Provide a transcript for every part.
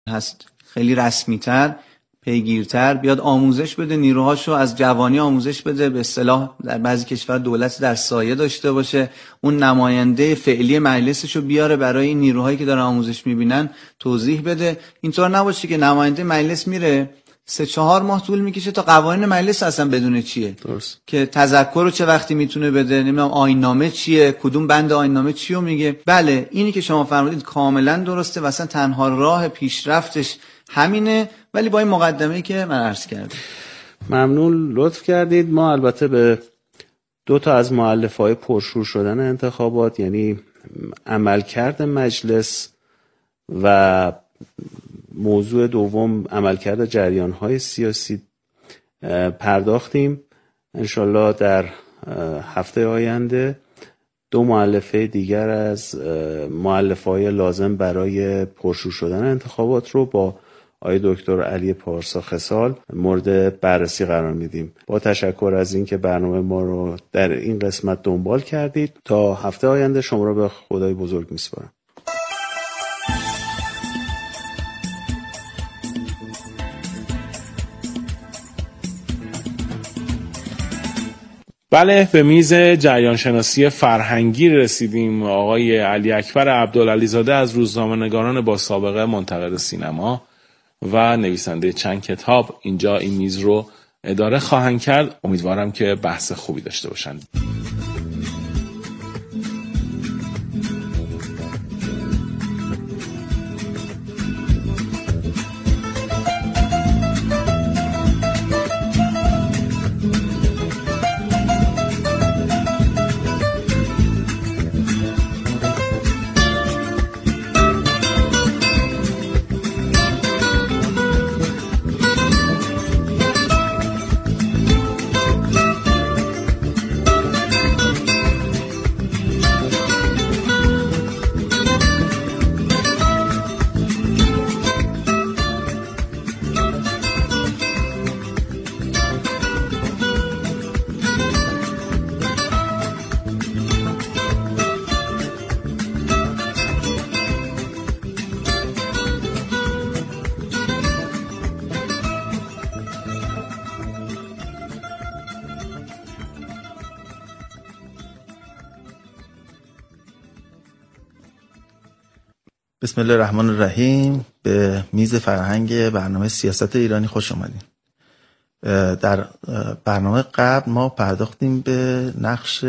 هست خیلی رسمی‌تر، پیگیرتر بیاد آموزش بده، نیروهاشو از جوانی آموزش بده، به اصطلاح در بعضی کشور دولت در سایه داشته باشه، اون نماینده فعلی مجلسشو بیاره برای این نیروهایی که دارن آموزش میبینن توضیح بده. اینطور نباشه که نماینده مجلس میره 3-4 ماه طول میکشه تا قوانین مجلس اصلا بدونه چیه. درست. که تذکر رو چه وقتی میتونه بده، نمیدونم آیین‌نامه چیه، کدوم بند آیین‌نامه چیو میگه. بله اینی که شما فرمودید کاملا درسته و اصلا تنها راه پیشرفتش همینه، ولی با این مقدمه‌ای که من عرض کردم. ممنون، لطف کردید. ما البته به 2 تا از مؤلفه‌های پرشور شدن انتخابات، یعنی عملکرد مجلس و موضوع دوم عملکرد جریان‌های سیاسی پرداختیم. انشالله در هفته آینده 2 مؤلفه دیگر از مؤلفه‌های لازم برای پرشور شدن انتخابات رو با آقای دکتر علی پارسا خصال مورد بررسی قرار میدیم. با تشکر از اینکه برنامه ما رو در این قسمت دنبال کردید. تا هفته آینده شما رو به خدای بزرگ میسپارم. بله، به میز جریان شناسی فرهنگی رسیدیم. آقای علی اکبر عبدالعلی زاده از روزنامه‌نگاران با سابقه منتقد سینما و نویسنده چند کتاب اینجا این میز رو اداره خواهند کرد. امیدوارم که بحث خوبی داشته باشند. بسم الله الرحمن الرحیم. به میز فرهنگ برنامه سیاست ایرانی خوش آمدید. در برنامه قبل ما پرداختیم به نقش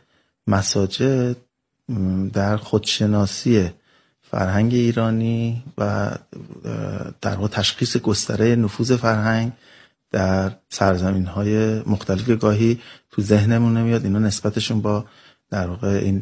مساجد در خودشناسی فرهنگ ایرانی و در واقع تشخیص گستره نفوذ فرهنگ در سرزمین‌های مختلف که گاهی تو ذهنمون نمیاد اینا نسبتشون با در واقع این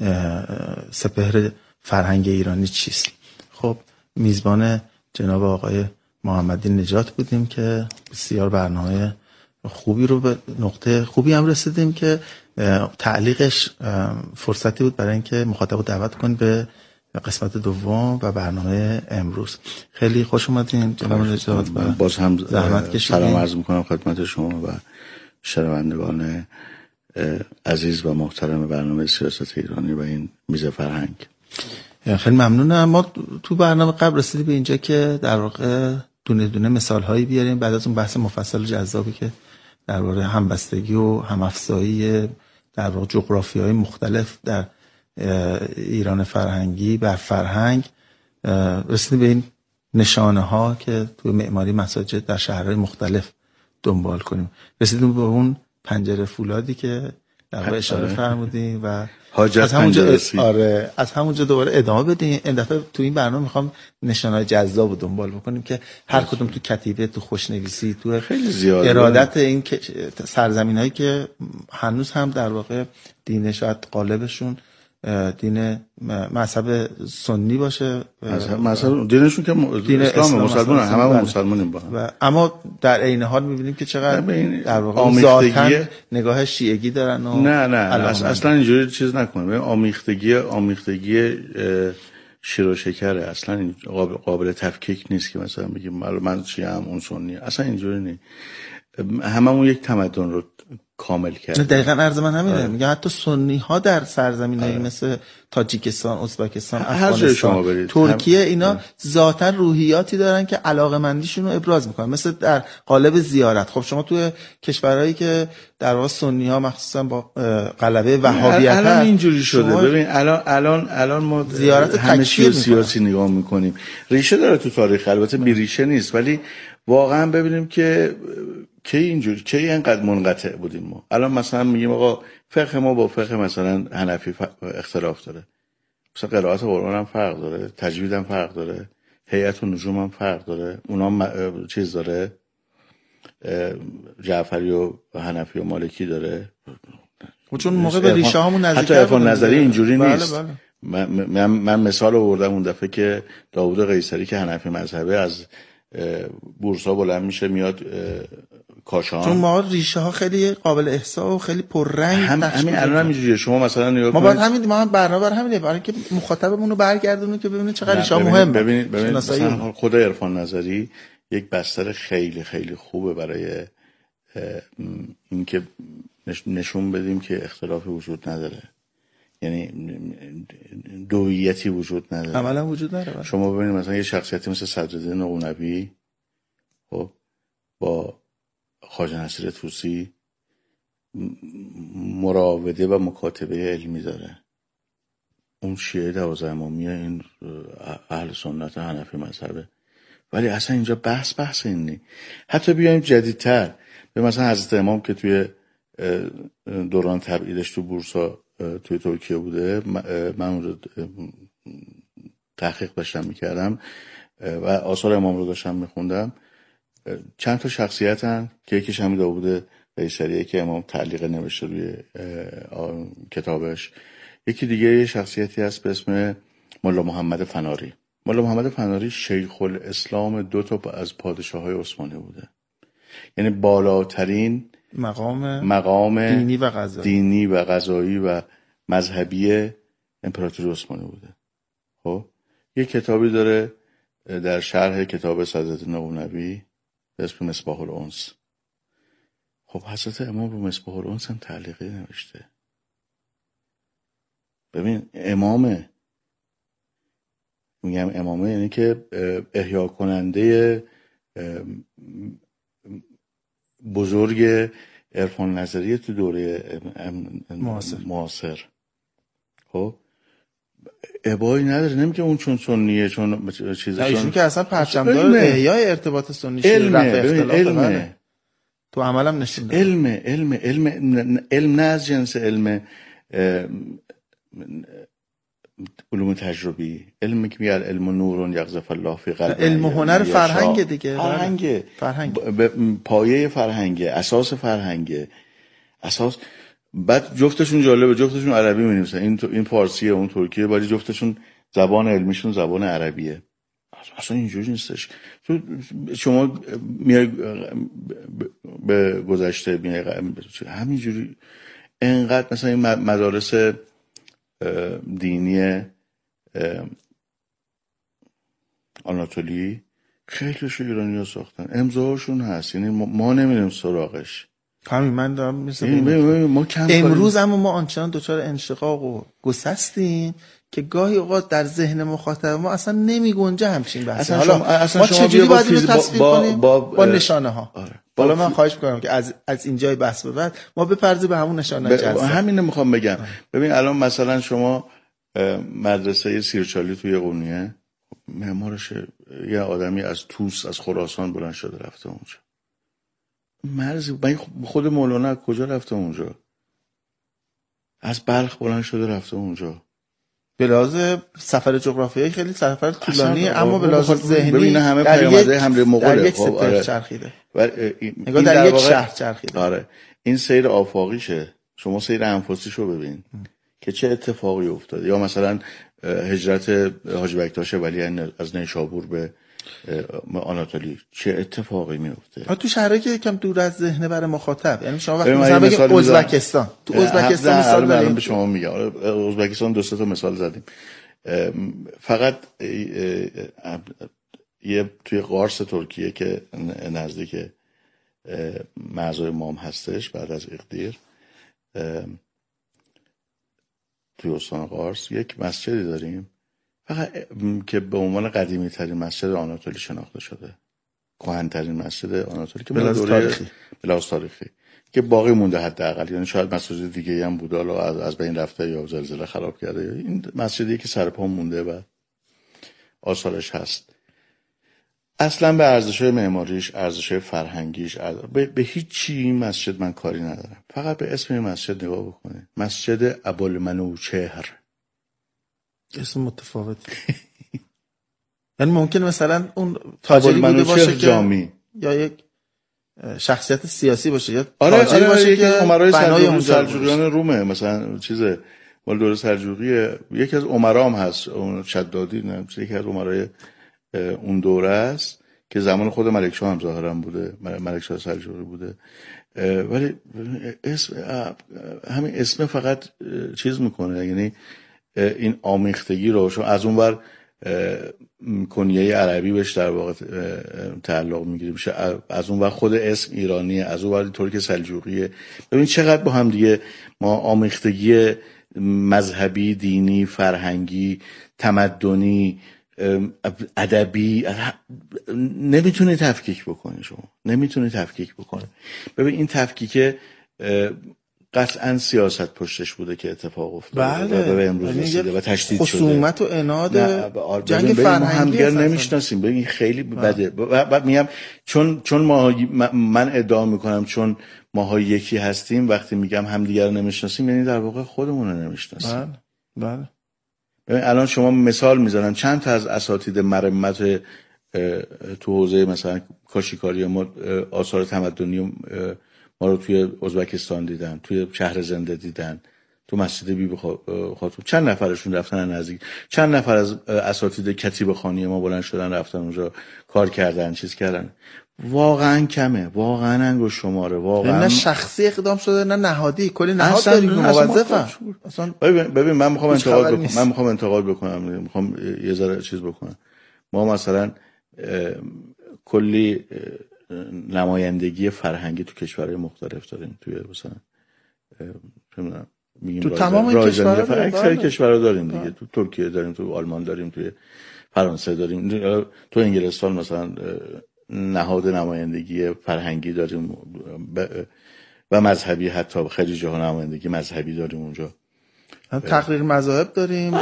سپهر فرهنگ ایرانی چیست. خب میزبان جناب آقای محمدی نجات بودیم که بسیار برنامه خوبی رو به نقطه خوبی هم رسیدیم که تعلیقش فرصتی بود برای اینکه مخاطب دعوت کنیم به قسمت دوم و برنامه امروز. خیلی خوش اومدین جناب نجات. باز هم سلام عرض میکنم خدمت شما و شنوندگان عزیز و محترم برنامه سیاست ایرانی و این میز فرهنگ. خیلی ممنونم. ما تو برنامه قبل رسیدیم به اینجا که در واقع دونه دونه مثال هایی بیاریم بعد از اون بحث مفصل جذابی که درباره همبستگی و همافزایی در واقع جغرافی‌های مختلف در ایران فرهنگی بر فرهنگ رسیدیم به این نشانه ها که تو معماری مساجد در شهرهای مختلف دنبال کنیم. رسیدیم به اون پنجره فولادی که در واقع اشاره فرمودیم و از همونجا از همونجا دوباره ادامه بدیم. این دفعه تو این برنامه میخوام نشانه‌های جذاب رو دنبال بکنیم که هر کدوم تو کتیبه، تو خوشنویسی، تو خیلی زیاده ارادت این سرزمین‌هایی که هنوز هم در واقع دین شاید غالبشون دین مذهب سنی باشه، مذهب دینشون که دین اسلام، مسلمانان، همه مسلمانیم با هم، اما در عین حال می‌بینیم که چقدر در واقع ذاتاً نگاه شیعگی دارن و نه اصلا اینجوری چیز نکنه. آمیختگی شیر و شکره، اصلا قابل تفکیک نیست که مثلا بگیم من شیعه‌ام اون سنی، اصلا اینجوری نیست. هممون یک تمدن رو کامل کرد. دقیقاً عرض من همینه. میگه حتی سنی ها در سرزمینایی مثل تاجیکستان، ازبکستان، افغانستان، ترکیه، اینا ذاتاً روحیاتی دارن که علاقه‌مندیشون رو ابراز میکنن، مثل در قالب زیارت. خب شما توی کشورهایی که در واقع سنی ها مخصوصا با غلبه وهابیت الان اینجوری شده، ببین الان ما زیارت همه چیز سیاسی نگاه میکنیم. ریشه داره تو تاریخ، البته بی ریشه نیست، ولی واقعا ببینیم که کی اینقدر منقطع بودیم ما. الان مثلا میگیم آقا فقه ما با فقه مثلا حنفی اختلاف داره، مثلا قرائت قرآن هم فرق داره، تجوید هم فرق داره، هیئت النجوم هم فرق داره، اونا چیز داره، جعفری و حنفی و مالکی داره. چون موقع به ریشه هامون نزدیک، حتی عرفان نظری اینجوری بله نیست. بله. من مثال آوردم اون دفعه که داوود قیصری که حنفی مذهبه از بورسا بلند میشه میاد کاشان، چون ما ریشه ها خیلی قابل احسا و خیلی پررنگ. همین الان همینجوریه. شما مثلا نگاه کنید، ما باید همین برنامه همینه برای اینکه مخاطبمون رو برگردونه که ببینید چقدر ریشه ها مهمه. ببینید مثلا خود عرفان نظری یک بستر خیلی خیلی خوبه برای اینکه نشون بدیم که اختلافی وجود نداره، یعنی دوییتی وجود نداره، عملا وجود نداره. شما ببینید مثلا یه شخصیتی مثل صدرالدین قونوی خب با خواجه نصیر طوسی مراوده و مکاتبه علمی داره. اون شیعه 12 امامی، این اهل سنت حنفی مذهبه، ولی اصلا اینجا بحث این نی. حتی بیایم جدیدتر به مثلا حضرت امام که توی دوران تبعیدش تو بورسا توی ترکیه بوده، من اون تحقیق داشتم میکردم و آثار امام رو داشتم میخوندم. چند تا شخصیتن که یکیش همین داوود قیصریه که امام تعلیق نوشته روی کتابش، یکی دیگه یه شخصیتی هست به اسم مولا محمد فناری. مولا محمد فناری شیخ الاسلام 2 از پادشاه‌های عثمانی بوده، یعنی بالاترین مقام دینی و قضایی و مذهبی امپراتوری عثمانی بوده. خب یه کتابی داره در شرح کتاب صدرالدین قونوی به اسم مصباح الانس. خب حضرت امام رو مصباح الانس هم تعلیقی نوشته. ببین امامه، میگم امامه یعنی که احیا کننده بزرگ عرفان نظری تو دوره معاصر. خب ابایی نداره، نمیگه اون چون سنیه چون چیزشون، ایشون که اصلا پرچمدار احیای ارتباط سنی شده، رفع اختلاف تو عملم نشون داده. علم نه از جنس علم علوم تجربی، علمی که میگه علم نورون یقذف الله فی قلب، علم و هنر فرهنگ دیگه، فرهنگ پایه فرهنگ، اساس فرهنگ، اساس. بعد جفتشون جالبه، جفتشون عربی می‌نویسن، این فارسیه اون ترکیه، ولی جفتشون زبان علمیشون زبان عربیه. اصلا اینجوری نیستش. شما میای به گذشته میای همینجوری انقدر مثلا این مدارس دینی آناتولی خیلیشو ایرانی‌ها ساختن، امضاشون هست، یعنی ما نمیریم سراغش. همین من دارم ما امروز اما ما آنچنان دچار انشقاق و گسستیم که گاهی اوقات در ذهن مخاطب ما اصلا نمی گنجه همچین بحث. حالا ما چجوری باید اینو تصویر کنیم با نشانه ها. حالا من خواهش می‌کنم که از اینجای بحث به بعد ما بپردازیم به همون نشانه جذاب. همین میخوام بگم. ببین الان مثلا شما مدرسه سیرچالی توی قونیه، معمارش یه آدمی از توس از خراسان بلند شده رفته اونجا. مرزی خود مولانا کجا رفته اونجا؟ از بلخ بلند شده رفته اونجا. به لحاظ سفر جغرافیایی خیلی سفر طولانی، اما به لحاظ ذهنی ببین همه پیامده حمله مغول در یک سپر چرخیده، نگاه در یک شهر چرخیده. آره این سیر آفاقیشه. شما سیر انفاسیشو ببین که چه اتفاقی افتاده، یا مثلا هجرت حاجی بکتاش ولی از نیشابور به آناتولی چه اتفاقی میفته. تو شهرهایی که یکم دور از ذهن برای مخاطب، یعنی شما وقتی مثلا بگید ازبکستان، تو ازبکستان مثال داریم به شما میگم. ازبکستان 2 تا مثال زدیم. فقط یه توی قارس ترکیه که نزدیک مغزای ما هم هستش بعد از اقدیر توی استان قارس یک مسجدی داریم فقط که به عنوان قدیمی ترین مسجد آناتولی شناخته شده، کهن‌ترین مسجد آناتولی که بلاس تاریخی که باقی مونده حداقل، یعنی شاید مساجد دیگه هم بوده و از بین رفته یا زلزله خراب کرده، این مسجدی که سرپا مونده و آثارش هست. اصلا به ارزش‌های معماریش، ارزش‌های فرهنگیش، به هیچ چی این مسجد من کاری ندارم. فقط به اسم این مسجد نگاه بکنید، مسجد ابوالمنوچهر. اسم متفاوتی. یعنی ممکن مثلا اون تاجری بوده باشه که یا یک شخصیت سیاسی باشه یا تاجری باشه که امرای سلجوقیان رومه، مثلا چیزه مال دوره سلجوقیه، یکی از امرا هم هست، اون شدادی نه، یکی از امرای اون دوره است که زمان خود ملکشاه هم ظاهرا بوده، ملکشاه سلجوقی بوده. ولی همین اسم فقط چیز میکنه، یعنی این آمیختگی رو شما از اون ور کنیه عربی بهش در واقع تعلق میگیره میشه، از اون ور خود اسم ایرانیه، از اون ور ترک سلجوقیه. ببین چقدر با هم دیگه ما آمیختگی مذهبی، دینی، فرهنگی، تمدنی، ادبی نمیتونه تفکیک بکنه، شما نمیتونه تفکیک بکنه. ببین این تفکیک قطعا سیاست پشتش بوده که اتفاق افتاده و به امروز رسیده و تشدید شده. خصومت و عناد جنگ فرهنگی همدیگر نمیشناسیم. ببین خیلی بده. بعد میگم چون من ادعا میکنم چون ماها یکی هستیم، وقتی میگم همدیگر رو نمیشناسیم یعنی در واقع خودمون رو نمیشناسیم. بله. ببین الان شما مثال میزنن چند تا از اساتید مرمت تو حوزه مثلا کاشیکاری ما آثار تمدنی ما رو توی ازبکستان دیدن، توی شهر زنده دیدن، تو مسجد بیبی خاتون چند نفرشون رفتن نزدیک، چند نفر از اساتید کتیبه خانی ما بلند شدن رفتن اونجا کار کردن، چیز کردن. واقعا کمه، واقعا انگشت شماره، واقعا نه شخصی اقدام شده نه نهادی، کلی نهاد داریم موظفن. ببین من میخوام انتقاد بکنم، میخوام یه ذره چیز بکنم. ما مثلا کلی نمایندگی فرهنگی تو کشورهای مختلف داریم، توی مثلا تو تمام کشورها اکثر کشورها داریم دیگه، تو ترکیه داریم، تو آلمان داریم، توی فرانسه داریم، تو انگلستان مثلا نهاد نمایندگی فرهنگی داریم و مذهبی، حتی خیلی جاها نمایندگی مذهبی داریم اونجا، تقریر مذاهب داریم،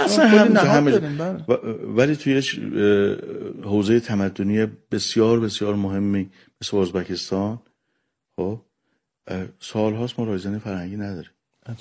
ولی توی حوزه تمدنی بسیار بسیار مهمی مثل ازبکستان خب سال‌هاست ما رایزنی فرهنگی نداریم.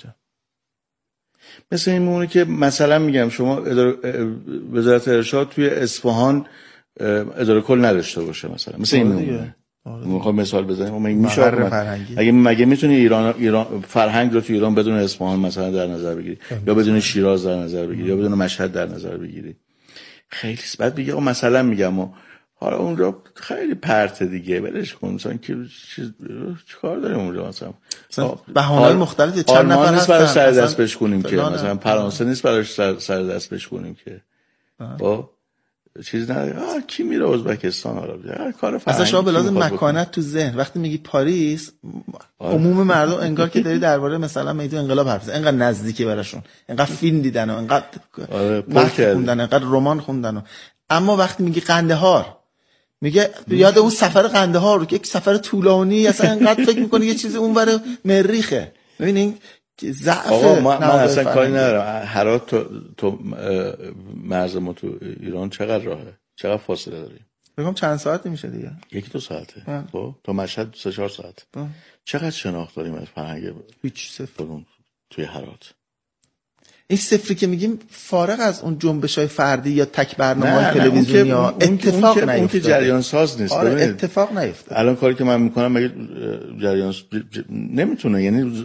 مثل این مونه که مثلا میگم شما وزارت ارشاد توی اصفهان اداره کل نداشته باشه، مثلا این مونه. میخوام مثال بزنیم، مگه میتونی ایران فرهنگ رو تو ایران بدون اصفهان مثلا در نظر بگیری یا بدون شیراز در نظر بگیری یا بدون مشهد در نظر بگیری؟ خیلی بعد بگی مثلا میگم حالا اونجا خیلی پرت دیگه، ولش کن، مثلا چیکار داریم اونجا، مثلا بهانه‌های مختلف چند نفر هستن برای سر دست بشکنیم که مثلا فرانسه نیست برای سر دست بشکنیم که با چیز نداره. کی میره ازبکستان؟ حالا کار فرهنگی. اصلا شما به لازم مکانت تو ذهن وقتی میگی پاریس عموم مردم انگار که داری درباره مثلا میدون انقلاب حرف میزنی، انقدر نزدیکی براشون، انقدر فیلم دیدن و انقدر متن خوندن، انقدر رمان خوندن اما وقتی میگی قندهار میگه یاد اون سفر قندهار رو که یک سفر طولانی اصلا انقدر فکر میکنی یه چیز اونور مریخه. ببینین ضعف من اصلا کاری ندارم. هرات تو مرز ما تو ایران چقدر راهه، چقدر فاصله داریم؟ بگم چند ساعتی میشه دیگه؟ 1-2 ساعته. خب تا مشهد 3-4 ساعت. چقدر شناخت داریم از فرهنگ؟ هیچ صفر توی هرات. این صفری که میگیم فارغ از اون جنبش‌های فردی یا تک برنامه‌های تلویزیونی ها اتفاق نیفتاد. اون که جریان ساز نیست. اتفاق نیفتاد. الان کاری که من میکنم مگه جریان نمیتونه، یعنی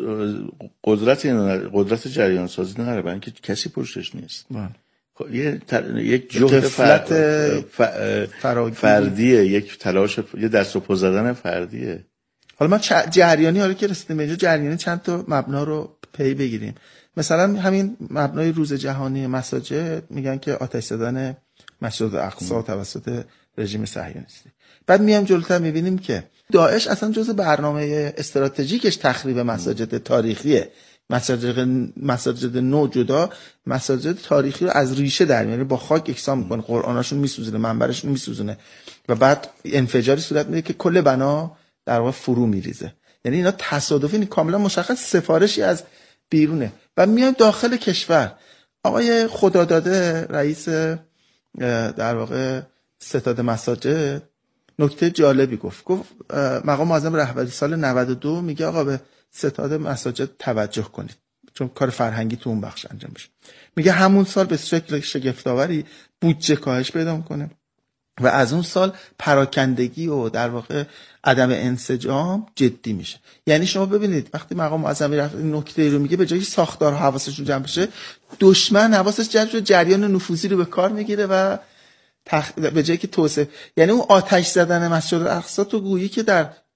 قدرت جریان سازی نداره، برای اینکه کسی پشتش نیست. یک جهد فردیه، یک تلاش، یه دست و پا زدن فردیه. حالا ما جریانی حالا که رسیدیم اینجا جریانی چند تا مبنا رو پی بگیریم. مثلا همین مبنای روز جهانی مساجد میگن که آتش زدن مسجد اقصی توسط رژیم صهیونیستی. بعد میام جلوتر میبینیم که داعش اصلا جزء برنامه استراتژیکش تخریب مساجد تاریخیه. مساجد نو جدا، مساجد تاریخی رو از ریشه در میاره، با خاک یکسان میکنه، قرآناشون میسوزونه، منبرشون میسوزونه و بعد انفجاری صورت میده که کل بنا در واقع فرو میریزه. یعنی اینا تصادفی کاملا مشخص سفارشی از بیرونه. و میاد داخل کشور، آقای خداداده رئیس در واقع ستاد مساجد نکته جالبی گفت مقام معظم رهبری سال 92 میگه آقا به ستاد مساجد توجه کنید چون کار فرهنگی تو اون بخش انجام میشه. میگه همون سال به شکل شگفت‌آوری بودجه کاهش پیدا میکنه و از اون سال پراکندگی و در واقع عدم انسجام جدی میشه. یعنی شما ببینید وقتی مقام معظم رهبری نکته رو میگه، به جای ساختار حواسش رو جمع بشه، دشمن حواسش جمع شده، جریان نفوذی رو به کار میگیره و به جایی که توسعه، یعنی اون آتش زدن مسجد الاقصی تو گویی که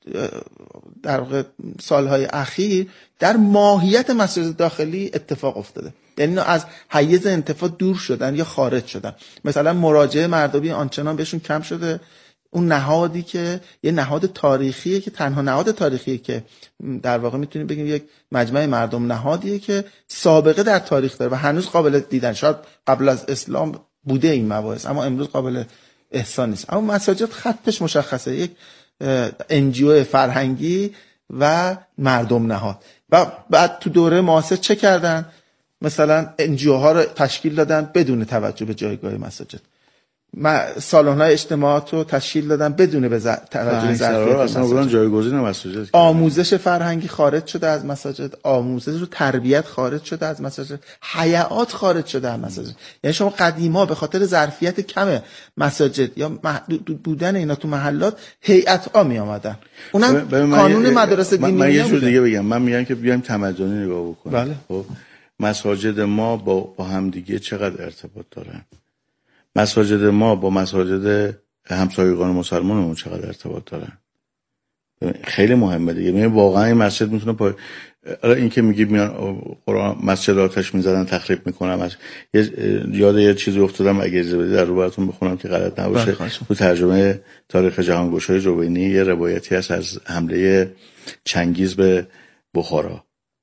در واقع سالهای اخیر در ماهیت مسجد داخلی اتفاق افتاده. یعنی اینا از حیز انتفاع دور شدن یا خارج شدن. مثلا مراجعه مردمی آنچنان بهشون کم شده، اون نهادی که یه نهاد تاریخیه که تنها نهاد تاریخیه که در واقع میتونیم بگیم یک مجمع مردم نهادیه که سابقه در تاریخ داره و هنوز قابل دیدن. شاید قبل از اسلام بوده این مباحث اما امروز قابل احسان نیست. اما مساجد خطش مشخصه، یک NGO فرهنگی و مردم نهاد. و بعد تو دوره معاصر چه کردن؟ مثلا NGO ها رو تشکیل دادن بدون توجه به جایگاه مساجد، سالن‌های اجتماعات رو تشکیل دادن بدون به توجه به ظرفیت اصلا جایگزین مساجد. آموزش فرهنگی خارج شده از مساجد، آموزش و تربیت خارج شده از مساجد، حیات خارج شده از مساجد. یعنی شما قدیما به خاطر ظرفیت کم مساجد یا محدود بودن اینا تو محلات هیئت‌ها می اومدن، اونم قانون مدارس دینی. من یه جور دیگه بگم، من میگم که بیایم تمدنی نگاه بکنیم. بله. خب مساجد ما با هم دیگه چقدر ارتباط دارن؟ مساجد ما با مساجد همسایگان مسلمانمون چقدر ارتباط دارن؟ خیلی مهمه دیگه. یعنی واقعا این مسجد میتونه این که میگی میان قرآن مسجد آتش میزدن تخریب میکنم، یاد یه چیزی افتادم اگه اجازه بدید در رو براتون بخونم که غلط نباشه. تو ترجمه تاریخ جهانگشای جوینی یه روایتی هست از حمله چنگیز به بخارا.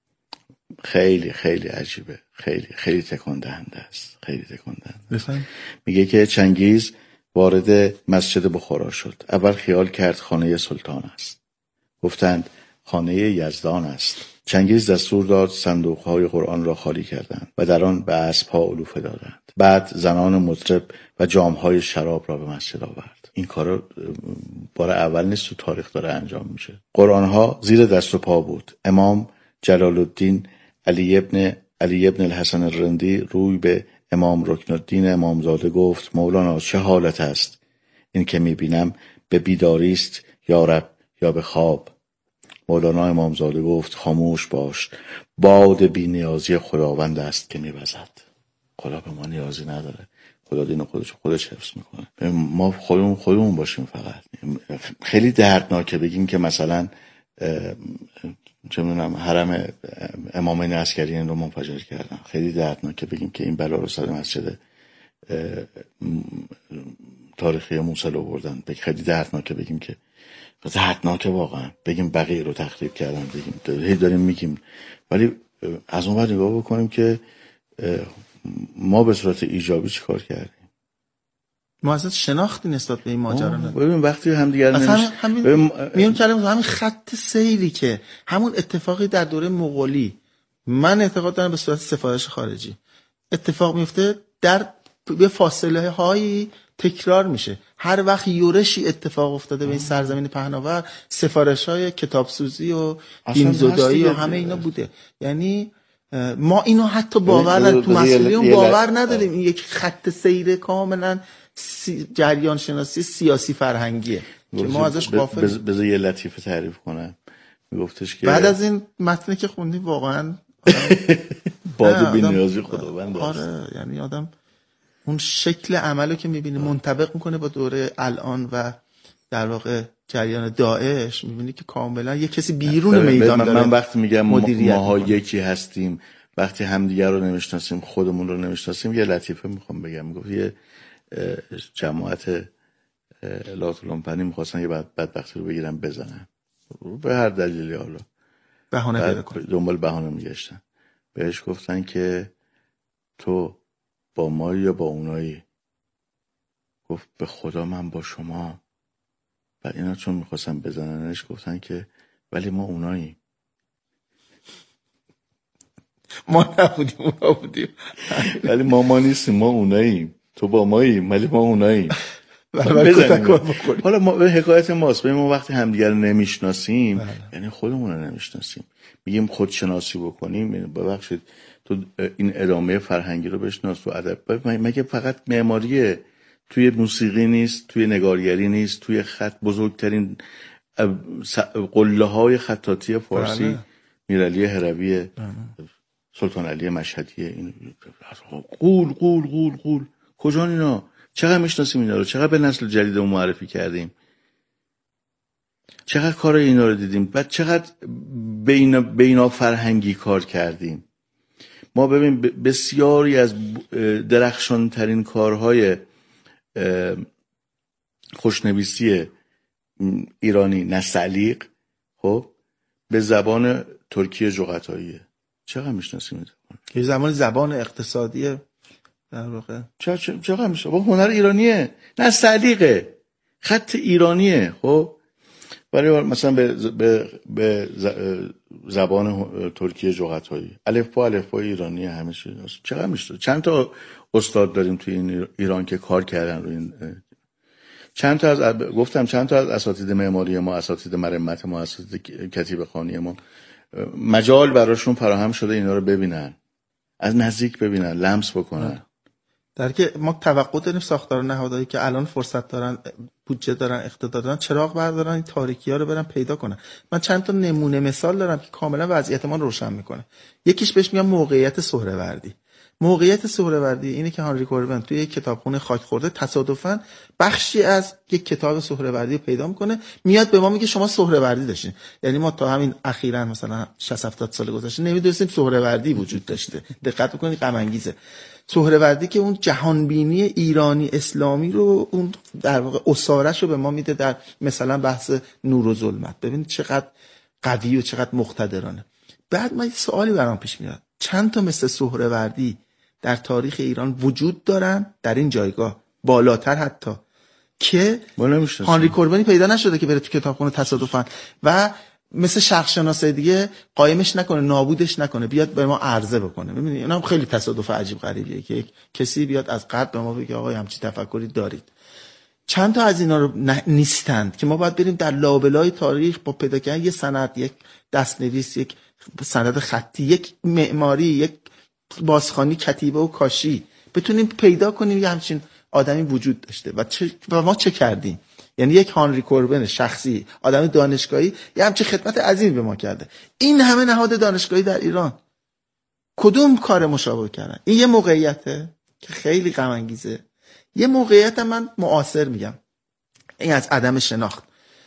خیلی خیلی عجیبه، خیلی خیلی تکان دهنده است، خیلی تکان دهنده. میگه که چنگیز وارد مسجد بخارا شد. اول خیال کرد خانه سلطان است. گفتند خانه یزدان است. چنگیز دستور داد صندوق‌های قرآن را خالی کردند و در آن به اسب‌ها علوفه دادند. بعد زنان مطرب و جام‌های شراب را به مسجد آورد. این کارا بار اول نیست تو تاریخ داره انجام میشه. قرآن‌ها زیر دست و پا بود. امام جلال الدین علی ابن الحسن الرندی روی به امام رکن الدین امامزاده گفت مولانا چه حالت است این که میبینم به بیداری است یا رب یا به خواب. مولانا امامزاده گفت خاموش باش، باد بی نیازی خداوند است که میوزد. خدا به ما نیازی نداره، خدا دین خودش حفظ میکنه. ما خودمون باشیم فقط. خیلی دردناکه بگیم که مثلا چه میدونم حرم امامین عسکریین رو منفجر کردن. خیلی دردناکه بگیم که این بلا رو سر مسجد تاریخی موصل آوردن. خیلی دردناکه بگیم که دردناکه واقعا بگیم بقیه رو تخریب کردن، بگیم داریم میگیم، ولی از اون ور نگاه بکنیم که ما به صورت ایجابی چیکار کردیم. ما اصلا شناختی نسبت به این ماجرا نداریم. ببین وقتی همدیگر میون کلمه همین خط سیری که همون اتفاقی در دوره مغولی من اعتقاد دارم به صورت سفارش خارجی اتفاق میفته، در به فاصله هایی تکرار میشه. هر وقت یورشی اتفاق افتاده به این سرزمین پهناور، سفارش های کتابسوزی و دینزدایی و همه اینا بوده. یعنی ما اینو حتی باور نداریم، تو مسئولیون باور نداریم. این یک خط سیر کاملا جریان شناسی سیاسی فرهنگیه که ما ازش غافلیم. بذار یه لطیفه تعریف کنم. میگفتش که بعد از این متنی که خوندی واقعا باد بی‌نیازی خداوند. آره، یعنی آدم اون شکل عملو که میبینی منطبق میکنه با دوره الان و در واقع جریان داعش، میبینی که کاملا یه کسی بیرون میدان داره. من وقتی میگم ماها یکی هستیم، وقتی همدیگر رو نمیشناسیم، خودمون رو نمیشناسیم، یه لطیفه میخوام بگم. میگفت یه جماعت لاتولومپنی میخواستن یه بدبختی رو بگیرن بزنن به هر دلیلی، حالا بهانه پیدا کنن، دنبال بهانه میگشتن. بهش گفتن که تو با ما یا با اونایی؟ گفت به خدا من با شما. بعد اینا چون میخواستن بزننش گفتن که ولی ما اوناییم. ما نبودیم اونا بودیم. ولی ما نیستیم، ما اوناییم. تو با ماییم ولی ما اوناییم. حالا ما به حکایت ماست، ما وقتی همدیگر رو نمیشناسیم یعنی خودمون رو نمیشناسیم، میگیم خودشناسی بکنیم. ببخشید تو این ادامه فرهنگی رو بشناس، تو ادب. مگه فقط معماریه؟ توی موسیقی نیست، توی نگارگری نیست، توی خط بزرگترین قله های خطاطی فارسی میرعلی هروی، سلطان علی مشهدی، این قول کجا اینا؟ چقدر میشناسیم اینا رو؟ چقدر به نسل جدیدمون معرفی کردیم؟ چقدر کار اینا رو دیدیم؟ بعد چقدر بینا فرهنگی کار کردیم؟ ما ببین بسیاری از درخشان ترین کارهای خوشنویسی ایرانی نستعلیق خب به زبان ترکی جغتاییه. چقدر میشناسیم؟ که زبان اقتصادیه در واقع. چقدر میشه؟ با هنر ایرانیه، نستعلیقه، خط ایرانیه. خب برای مثلا به زبان ترکی جغتایی، الفبا ایرانیه، همه چیز. چقدر میشه؟ چند تا استاد داریم توی این ایران که کار کردن رو این. چند تا از اساتید معماری ما، اساتید مرمت ما، اساتید کتیبه خوانی ما مجال براشون فراهم شده اینا رو ببینن، از نزدیک ببینن، لمس بکنن. در که ما توقع داریم ساختار نهادهایی که الان فرصت دارن، بودجه دارن، اقتدار دارن، چراغ بردارن، این تاریکی‌ها رو برن پیدا کنن. من چند تا نمونه مثال دارم که کاملا وضعیت ما رو روشن میکنه. یکیش بهش میگم موقعیت سهروردی. موقعیت سهروردی اینه که هانری کوربن توی یک کتابخونه خاک خورده تصادفاً بخشی از یک کتاب سهروردی رو پیدا میکنه، میاد به ما میگه شما سهروردی داشتین. یعنی ما تا همین اخیراً مثلا 60-70 سال گذشته نمیدونستیم سهروردی وجود داشته. دقت بکنید، غم انگیزه. سهروردی که اون جهانبینی ایرانی اسلامی رو، اون در واقع اساره‌ش رو به ما میده در مثلا بحث نور و ظلمت. ببینید چقدر قوی و چقدر مقتدرانه. بعد من سوالی برام پیش میاد، چند تا مثل سهروردی در تاریخ ایران وجود دارن در این جایگاه، بالاتر حتی، که هانری کوربنی پیدا نشده که بره تو کتابخونه تصادفاً و مثل شرق شناسای دیگه قایمش نکنه، نابودش نکنه، بیاد به ما عرضه بکنه. ببینید اینا هم خیلی تصادف عجیب غریبیه که یک کسی بیاد از قبل به ما بگه آقا همچین تفکری دارید. چند تا از اینا رو نیستند که ما باید بریم در لابلای تاریخ با پیدا کردن یه سند، یک دستنویس، یک سند خطی، یک معماری، یک بازخوانی کتیبه و کاشی بتونیم پیدا کنیم یه همچین آدمی وجود داشته و ما چه کردیم. یعنی یک هانری کوربن شخصی، آدم دانشگاهی، یه همچین خدمت عظیمی به ما کرده. این همه نهاد دانشگاهی در ایران کدوم کار مشابه کردن؟ این یه موقعیته که خیلی غم انگیزه. یه موقعیت من معاصر میگم، این از عدم شناخت.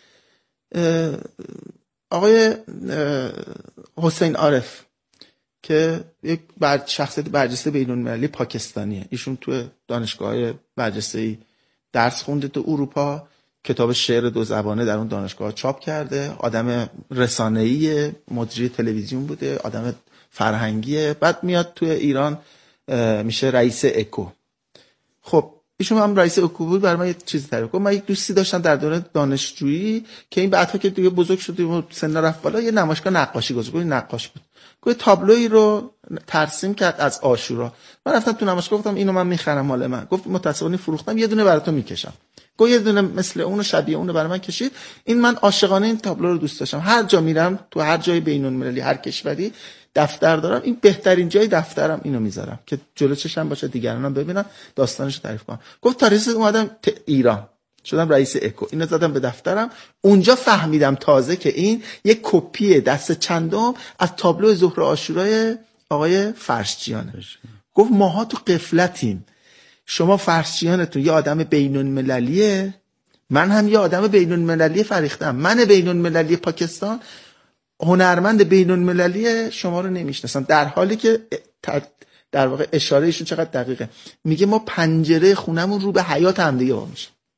آقای حسین عارف که یک شخصیت برجسته بین‌المللی پاکستانیه، ایشون تو دانشگاه برجسته‌ای درس خونده تو اروپا، کتاب شعر 2 زبانه در اون دانشگاه چاپ کرده، آدم رسانه‌ای، مجری تلویزیون بوده، آدم فرهنگیه. بعد میاد تو ایران میشه رئیس اکو. خب ایشون هم رئیس اکو بود. برای من یه چیزی تعریف کنم. من یک دوستی داشتم در دوره دانشجویی که این بعدها که دیگه بزرگ شدیم و سن رفت بالا، یه نمایشگاه نقاشی گذاشت. نقاش بود، یه تابلویی رو ترسیم کرد از عاشورا. من رفتم تو نمایشگاه گفتم اینو من میخرم مال من. گفت متأسفانه فروختم، یه دونه براتون میکشم. گفت یه دونه مثل اون شبیه اون برای من کشید. این من عاشقانه این تابلو رو دوست داشتم. هر جا میرم تو هر جای بین‌المللی، هر کشوری دفتر دارم، این بهترین جای دفترم اینو میذارم که جلو چشم باشه، دیگرانم ببینن، داستانش رو تعریف کنم. گفت تا رسید اومدم ایران، شدم رئیس اکو، اینو زدم به دفترم. اونجا فهمیدم تازه که این یک کپی دست چندم از تابلو ظهر عاشورای آقای فرشچیانه. گفت ماها تو غفلتیم، شما فرشچیانتون یه آدم بین‌المللیه، من هم یه آدم بین‌المللی فریختم. من بین‌المللی پاکستان هنرمند بین‌المللی شما رو نمیشناسم. در حالی که در واقع اشاره ایشون چقدر دقیقه، میگه ما پنجره خونمون رو به حیاط هم دیگه وا میشه.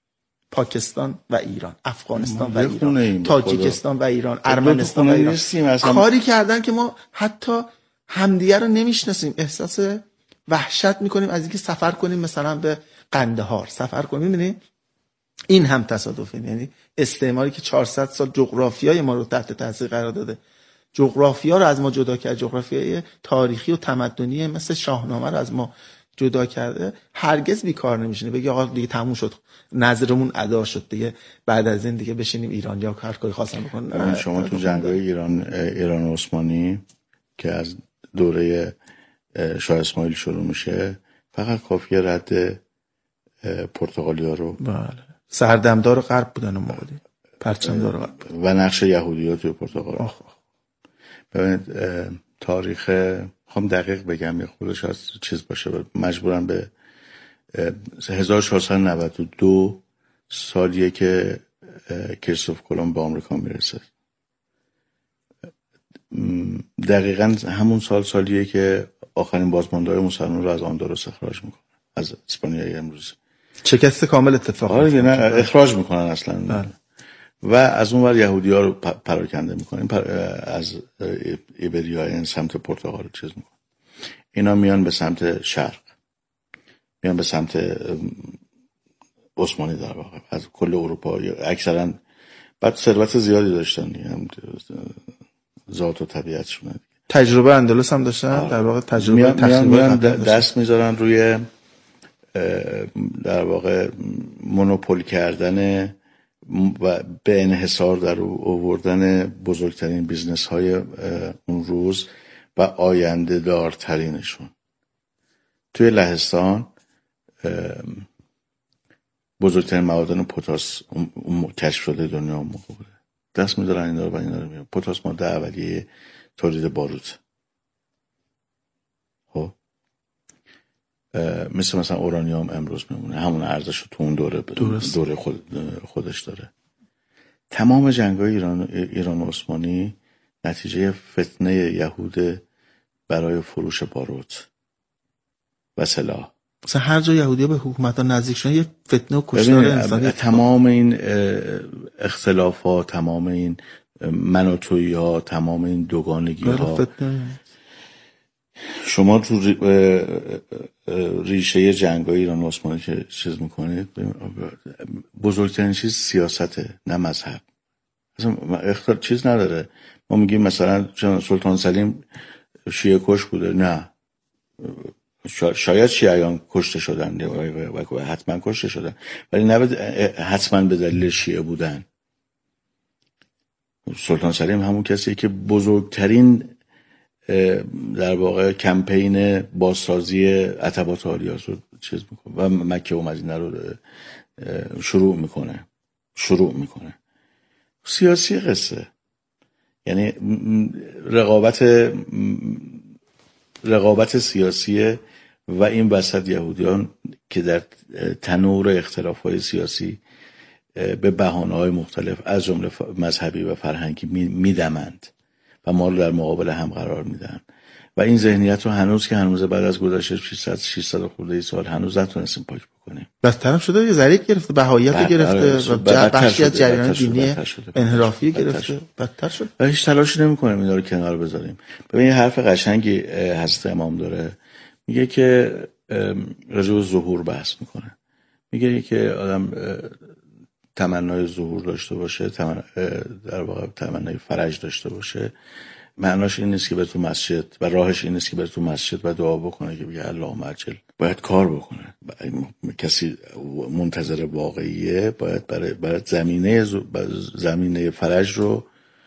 پاکستان و ایران، افغانستان و ما یه خونه ایران، ایم، تاجیکستان و ایران، تو ارمنستان و خونه ایران. نیستیم اصلا. کاری کردن که ما حتی همدیگه رو نمیشناسیم، احساس وحشت میکنیم از اینکه سفر کنیم مثلا به قندهار سفر کنیم. می‌بینید این هم تصادفه، یعنی استعماری که 400 سال جغرافیای ما رو تحت تاثیر قرار داده، جغرافیا رو از ما جدا کرد، جغرافیای تاریخی و تمدنی مثل شاهنامه رو از ما جدا کرده، هرگز بیکار نمیشینه بگی آقا دیگه تموم شد، نظرمون ادا شد دیگه، بعد از این دیگه بشینیم ایرانیا هر کاری خواستن بکنن. شما تو جنگ‌های ایران عثمانی که از دوره شاه اسماعیل شروع میشه، فقط کافیه رد پرتغالیا رو، بله، سردمدار غرب بودن اون موقع، پرچمدار غرب و نقش یهودی‌ها توی پرتغال. ببینید تاریخ خواهم دقیق بگم، یه خودش از چیز باشه، مجبورم به 1492 سالیه که کریستوف کلمب به آمریکا میرسه. دقیقاً همون سالیه که آخرین بازمانده‌های مسلمان رو از آندالوس اخراج میکنه، از اسپانیای امروز. شکست کامل اتفاق میفته. نه اخراج میکنن اصلا. و از اون ور یهودی ها رو پراکنده میکنن، از ایبریا این سمت پرتغال چیز میکنن. اینا میان به سمت شرق، میان به سمت عثمانی در واقع، از کل اروپا اکثرا. بعد ثروت زیادی داشتن، ذات و طبیعتشون. تجربه اندلس هم داشتن در واقع، تجربه میان دست میذارن روی در واقع مونوپول کردن و به انحصار در آوردن بزرگترین بیزنس های اون روز و آینده دارترینشون. توی لهستان بزرگترین معادن پتاس کشف شده دنیا اون موقع بوده. دست میذارن اینا رو و اینا رو میان. پتاس ماده اولیه تولید باروت. خب مثلا اورانیوم امروز میمونه، همون ارزش رو تو اون دوره خودش داره. تمام جنگ‌های ایران عثمانی نتیجه فتنه یهود برای فروش باروت و سلاح. مثلا هر جا یهودی‌ها به حکومت‌ها نزدیک شدن یه فتنه و کشتار انسانی. تمام این اختلافات، تمام این من و تویی‌ها، تمام این دوگانگی‌ها، شما تو ریشه جنگ‌های ایران عثمانی که چیز میکنید، بزرگترین چیز سیاسته، نه مذهب. اصلا چیز نداره. ما میگیم مثلا سلطان سلیم شیعه کش بوده، نه، شاید شیعیان کشته شدن و حتما کشته شدن، ولی نه حتما به دلیل شیعه بودن. سلطان سلیم همون کسیه که بزرگترین در واقع کمپین بازسازی عتبات عالیات رو چیز میکنه و مکه و مدینه رو شروع میکنه. سیاسی قصه، یعنی رقابت سیاسی و این وسط یهودیان که در تنور اختلاف‌های سیاسی به بهانه‌های مختلف از جمله مذهبی و فرهنگی میدمند و ما رو در مقابل هم قرار میدن و این ذهنیت رو هنوز بعد از گذشت 600 خورده سال هنوز نتونستیم پاک بکنیم. بدتر شده، یه ذریع گرفته، بهاییت گرفته و بخشی از جریان دینی انحرافی گرفته، بدتر شد. هیچ تلاشی نمی‌کنیم اینا رو کنار بذاریم. ببین یه حرف قشنگی حضرت امام داره، میگه که راجع به ظهور بحث میکنه. میگه که آدم تمنای ظهور داشته باشه، در واقع تمنای فرج داشته باشه، معناش این نیست که بره تو مسجد و راهش این نیست که بره تو مسجد و دعا بکنه که بگه اللهم عجل. باید کار بکنه. کسی منتظر واقعیه باید برای زمینه فرج رو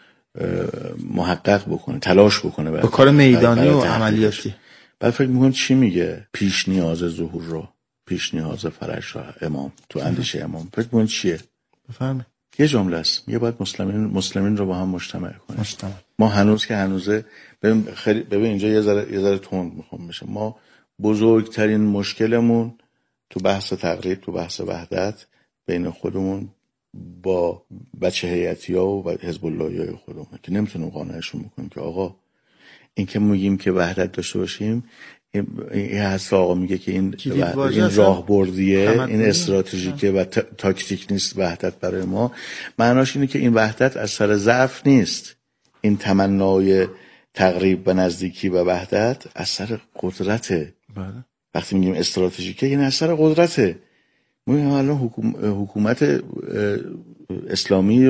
محقق بکنه، تلاش بکنه با کار میدانی و عملیاتی. بعد فکر میکنم چی میگه پیش نیاز ظهور رو، پیش نیاز فرج رو امام تو اندیشه امام فکر میکنم چیه؟ بفهمه. یه جمله است، میگه باید مسلمین رو با هم مجتمع کنیم. ما هنوز که هنوزه ببین اینجا یه ذره تند میخوام بشه. ما بزرگترین مشکلمون تو بحث تقلید، تو بحث وحدت بین خودمون با بچه هیئتی‌ها و حزب اللهی‌های خودمون که نمیتونیم قانعشون بکنیم که آقا این که میگیم که وحدت داشته باشیم، این هست آقا میگه که این راهبردیه، این استراتژیکه و تاکتیک نیست وحدت برای ما. معناش اینه که این وحدت از سر ضعف نیست، این تمنای تقریب و نزدیکی و وحدت از سر قدرته. وقتی میگیم استراتژیکه یعنی از سر قدرته. ما الان حکومت اسلامی